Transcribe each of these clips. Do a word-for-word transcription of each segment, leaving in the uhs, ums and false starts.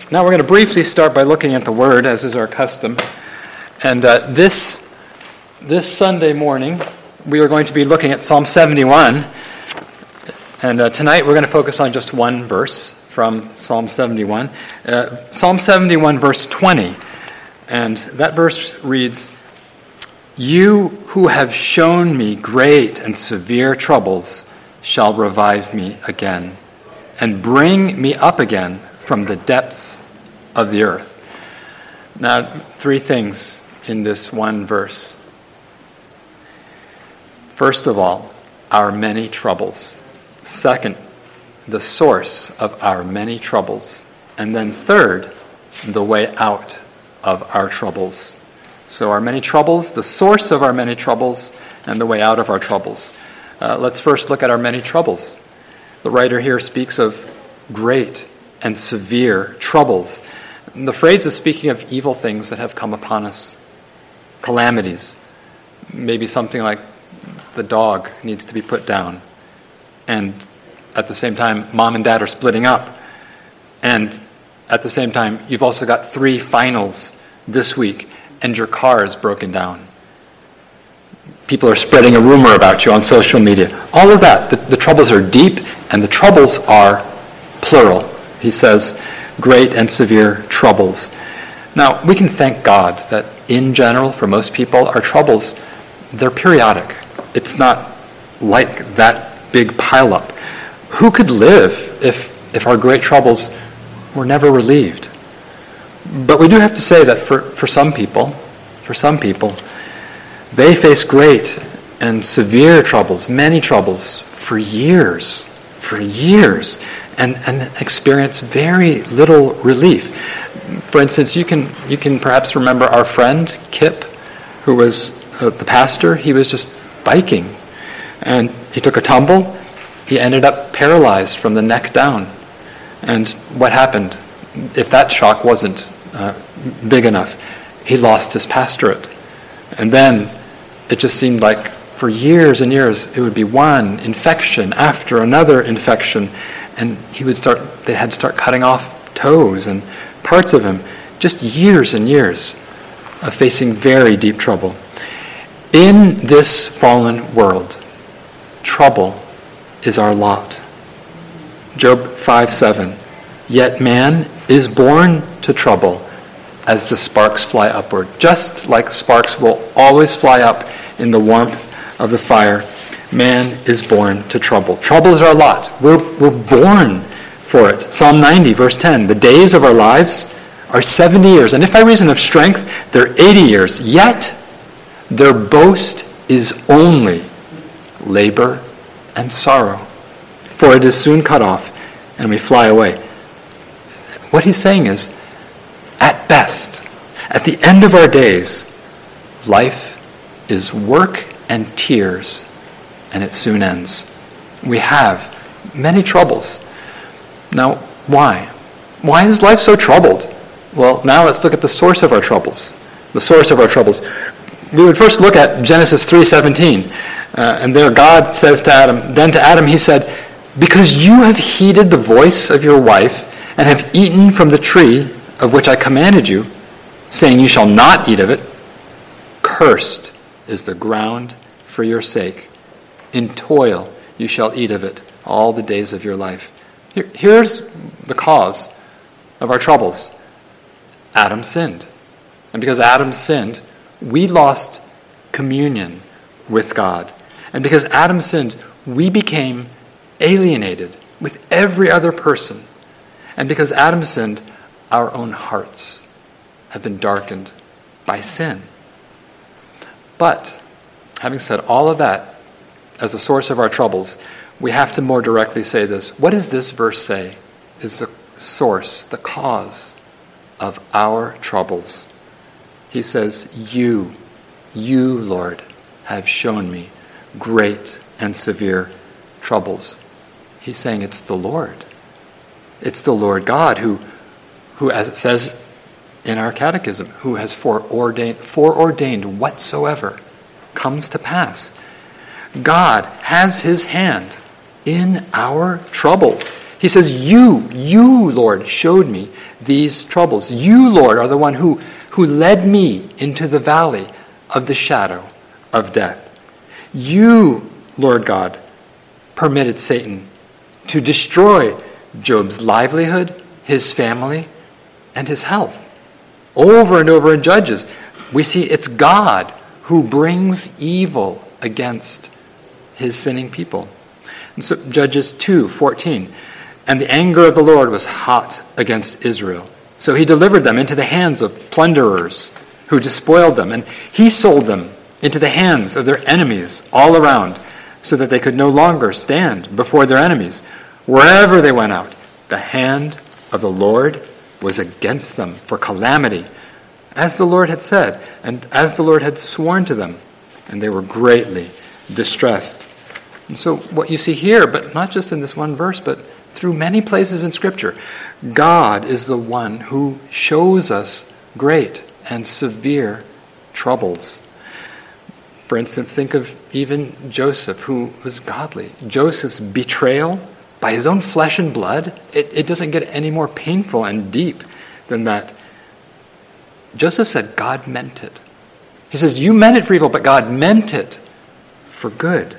Now we're going to briefly start by looking at the Word, as is our custom. And uh, this, this Sunday morning, we are going to be looking at Psalm seventy-one. And uh, tonight we're going to focus on just one verse from Psalm seventy-one. Uh, Psalm seventy-one, verse twenty. And that verse reads, "You who have shown me great and severe troubles shall revive me again, and bring me up again from the depths of the earth." Now, three things in this one verse. First of all, our many troubles. Second, the source of our many troubles. And then third, the way out of our troubles. So our many troubles, the source of our many troubles, and the way out of our troubles. Uh, let's first look at our many troubles. The writer here speaks of great and severe troubles. The phrase is speaking of evil things that have come upon us. Calamities. Maybe something like the dog needs to be put down. And at the same time, mom and dad are splitting up. And at the same time, you've also got three finals this week, and your car is broken down. People are spreading a rumor about you on social media. All of that. The, the troubles are deep, and the troubles are plural. He says, great and severe troubles. Now, we can thank God that in general, for most people, our troubles, they're periodic. It's not like that big pileup. Who could live if, if our great troubles were never relieved? But we do have to say that for, for some people, for some people, they face great and severe troubles, many troubles, for years, for years, and, and experience very little relief. For instance, you can you can perhaps remember our friend Kip, who was uh, the pastor. He was just biking, and he took a tumble. He ended up paralyzed from the neck down. And what happened? If that shock wasn't uh, big enough, he lost his pastorate. And then it just seemed like for years and years, it would be one infection after another infection. And he would start, they had to start cutting off toes and parts of him. Just years and years of facing very deep trouble. In this fallen world, trouble is our lot. Job five seven. Yet man is born to trouble as the sparks fly upward. Just like sparks will always fly up in the warmth of the fire, man is born to trouble. Trouble is our lot. We're, we're born for it. Psalm ninety, verse ten. The days of our lives are seventy years, and if by reason of strength, they're eighty years. Yet their boast is only labor and sorrow, for it is soon cut off, and we fly away. What he's saying is, at best, at the end of our days, life is work and tears, and it soon ends. We have many troubles. Now, why? Why is life so troubled? Well, now let's look at the source of our troubles. The source of our troubles. We would first look at Genesis three seventeen. Uh, and there God says to Adam, then to Adam he said, "Because you have heeded the voice of your wife, and have eaten from the tree of which I commanded you, saying you shall not eat of it, cursed is the ground for your sake. In toil you shall eat of it all the days of your life." Here, here's the cause of our troubles. Adam sinned. And because Adam sinned, we lost communion with God. And because Adam sinned, we became alienated with every other person. And because Adam sinned, our own hearts have been darkened by sin. But, having said all of that as the source of our troubles, we have to more directly say this. What does this verse say is the source, the cause of our troubles? He says, you, you, Lord, have shown me great and severe troubles. He's saying it's the Lord. It's the Lord God who, who, as it says in our catechism, who has foreordained, foreordained whatsoever comes to pass. God has his hand in our troubles. He says, you, you, Lord, showed me these troubles. You, Lord, are the one who, who led me into the valley of the shadow of death. You, Lord God, permitted Satan to destroy Job's livelihood, his family, and his health. Over and over in Judges, we see it's God who brings evil against his sinning people. And so Judges two fourteen, and the anger of the Lord was hot against Israel. So he delivered them into the hands of plunderers who despoiled them, and he sold them into the hands of their enemies all around, so that they could no longer stand before their enemies. Wherever they went out, the hand of the Lord was against them for calamity, as the Lord had said, and as the Lord had sworn to them, and they were greatly distressed. And so what you see here, but not just in this one verse, but through many places in Scripture, God is the one who shows us great and severe troubles. For instance, think of even Joseph, who was godly. Joseph's betrayal by his own flesh and blood, it, it doesn't get any more painful and deep than that. Joseph said God meant it. He says, you meant it for evil, but God meant it for good.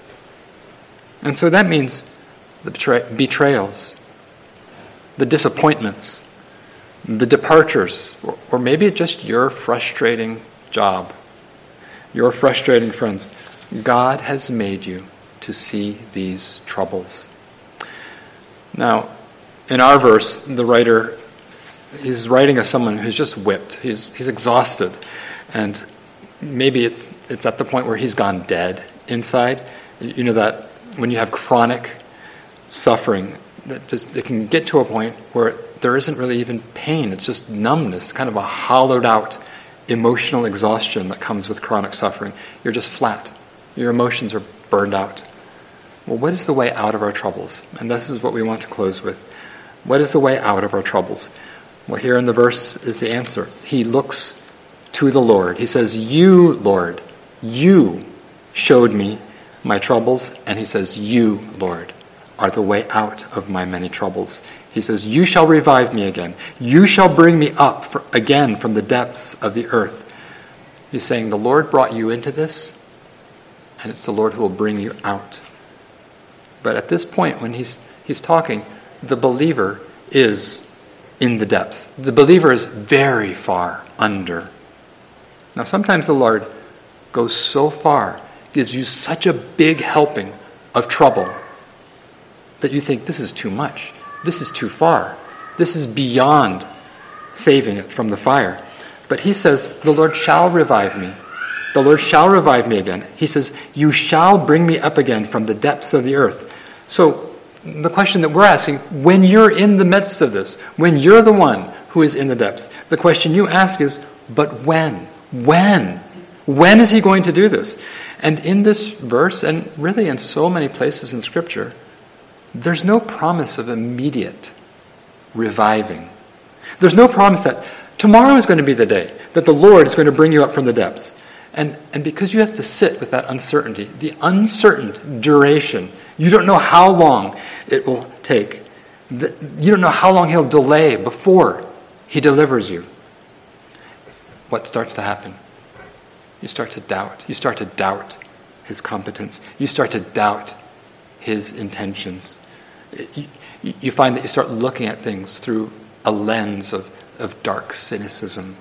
And so that means the betray- betrayals, the disappointments, the departures, or, or maybe just your frustrating job, your frustrating friends. God has made you to see these troubles. Now, in our verse, the writer is writing as someone who's just whipped. He's he's exhausted, and maybe it's it's at the point where he's gone dead inside. You know that when you have chronic suffering, that just it can get to a point where there isn't really even pain. It's just numbness, kind of a hollowed out emotional exhaustion that comes with chronic suffering. You're just flat. Your emotions are burned out. Well, what is the way out of our troubles? And this is what we want to close with. What is the way out of our troubles? Well, here in the verse is the answer. He looks to the Lord. He says, you, Lord, you showed me my troubles. And he says, you, Lord, are the way out of my many troubles. He says, you shall revive me again. You shall bring me up for, again from the depths of the earth. He's saying, the Lord brought you into this, and it's the Lord who will bring you out. But at this point, when he's he's talking, the believer is in the depths. The believer is very far under. Now, sometimes the Lord goes so far, gives you such a big helping of trouble, that you think, this is too much. This is too far. This is beyond saving it from the fire. But he says, the Lord shall revive me. The Lord shall revive me again. He says, you shall bring me up again from the depths of the earth. So the question that we're asking, when you're in the midst of this, when you're the one who is in the depths, the question you ask is, but when? When? When is he going to do this? And in this verse, and really in so many places in Scripture, there's no promise of immediate reviving. There's no promise that tomorrow is going to be the day that the Lord is going to bring you up from the depths. And, and because you have to sit with that uncertainty, the uncertain duration, you don't know how long it will take. You don't know how long he'll delay before he delivers you. What starts to happen? You start to doubt. You start to doubt his competence. You start to doubt his intentions. You, you find that you start looking at things through a lens of, of dark cynicism.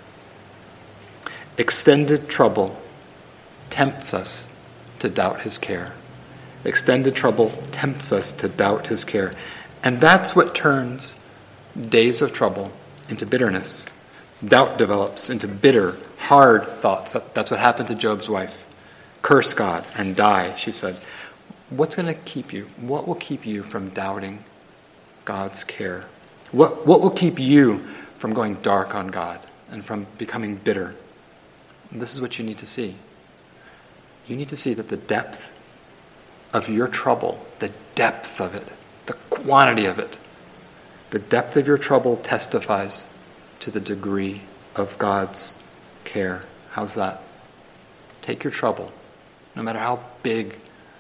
Extended trouble tempts us to doubt his care. Extended trouble tempts us to doubt his care. And that's what turns days of trouble into bitterness. Doubt develops into bitter, hard thoughts. That, that's what happened to Job's wife. Curse God and die, she said. What's going to keep you? What will keep you from doubting God's care? What, what will keep you from going dark on God and from becoming bitter? And this is what you need to see. You need to see that the depth of your trouble, the depth of it, the quantity of it, the depth of your trouble testifies to the degree of God's care. How's that? Take your trouble, no matter how big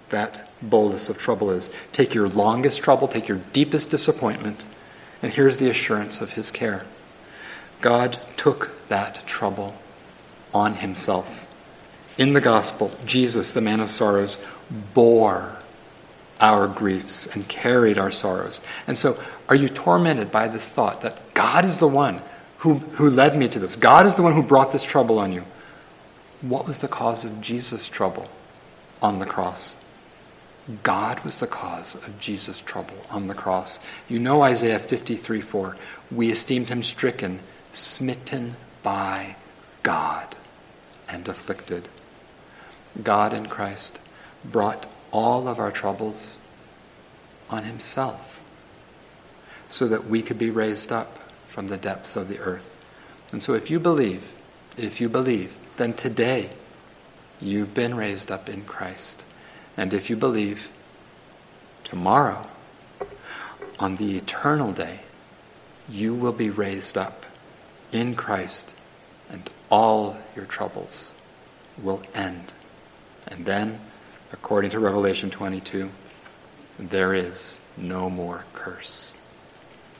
that bolus of trouble is. Take your longest trouble, take your deepest disappointment, and here's the assurance of his care. God took that trouble on himself. In the gospel, Jesus, the man of sorrows, bore our griefs and carried our sorrows. And so, are you tormented by this thought that God is the one who, who led me to this? God is the one who brought this trouble on you. What was the cause of Jesus' trouble on the cross? God was the cause of Jesus' trouble on the cross. You know Isaiah fifty-three four. We esteemed him stricken, smitten by God, and afflicted. God in Christ brought all of our troubles on himself so that we could be raised up from the depths of the earth. And so if you believe, if you believe, then today you've been raised up in Christ. And if you believe, tomorrow, on the eternal day, you will be raised up in Christ, and all your troubles will end. And then, according to Revelation twenty-two, there is no more curse.